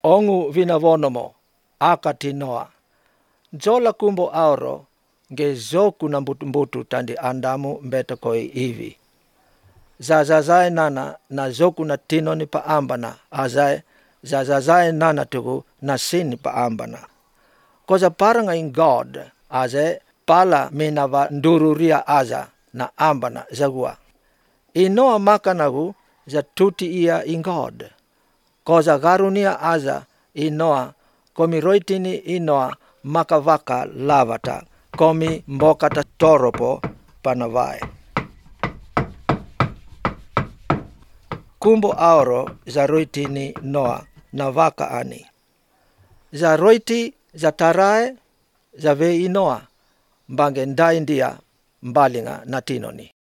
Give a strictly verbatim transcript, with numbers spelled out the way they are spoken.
ongu vinavonomo akati Noa. Jola kumbo auro nge zoku na mbutu-mbutu tandi andamu mbeta koi hivi. Zazazae nana na zoku na tinoni pa ambana azae zazazae nana tugu na sini pa ambana. Koza paranga in God azae pala minava ndururia aza na ambana zagua. Inoa makanagu za tuti ia in God. Koza garunia aza inoa komi roitini inoa makavaka lavata komi mbokata toropo panavae. Kumbo auro za roitini Noa na vaka ani. Za roiti za tarae za vei Noa mbange ndaindia mbalinga na tinoni.